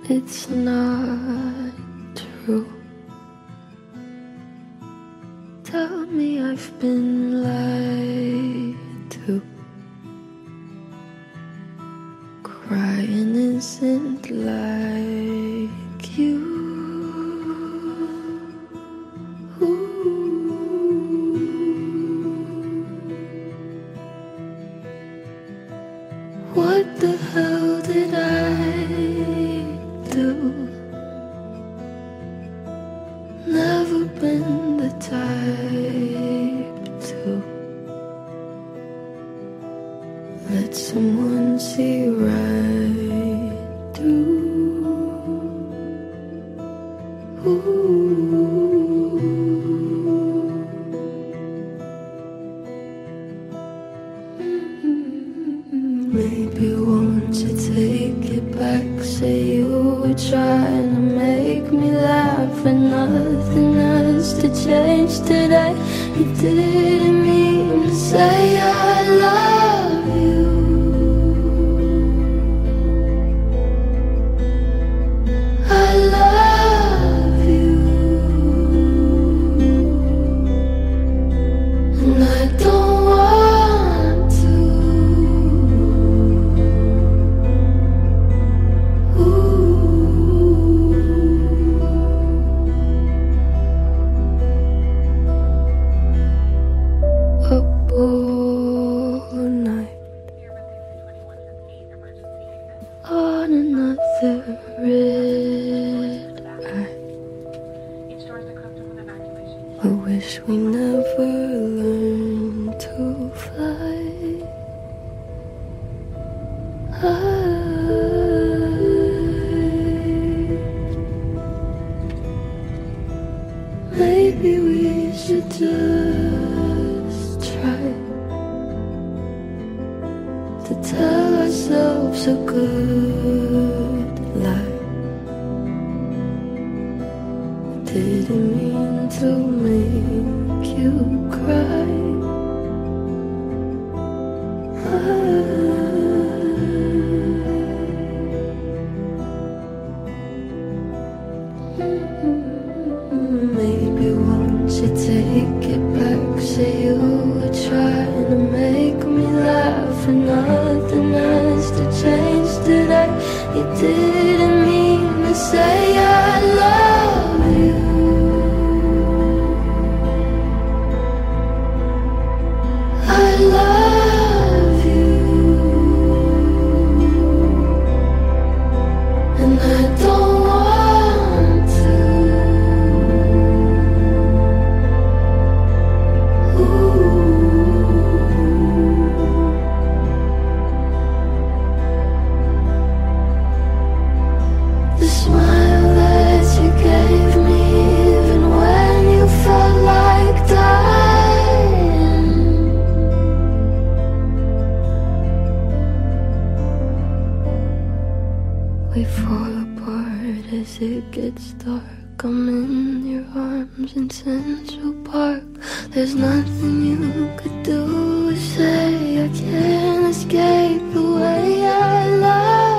It's not true. Tell me I've been lied to. Crying isn't like you. What the hell did I do? Never been the type to let someone see right through. Maybe won't you take it back? Say you were trying to make me laugh, and nothing has to change today. You didn't mean to say I love you. I love you, and I don't want to. Up all night on another red eye. I wish we never learned to fly. Maybe we should just try to tell ourselves a good lie. Didn't mean to make you cry. Maybe won't you take it back? Say you were trying to make me laugh, and nothing has to change today. You didn't mean to say I love you. I love you, and I don't want to. The smile that you gave me, even when you felt like dying. We fall apart as it gets dark. I'm in your arms in Central Park. There's nothing you could do or say. I can't escape the way I love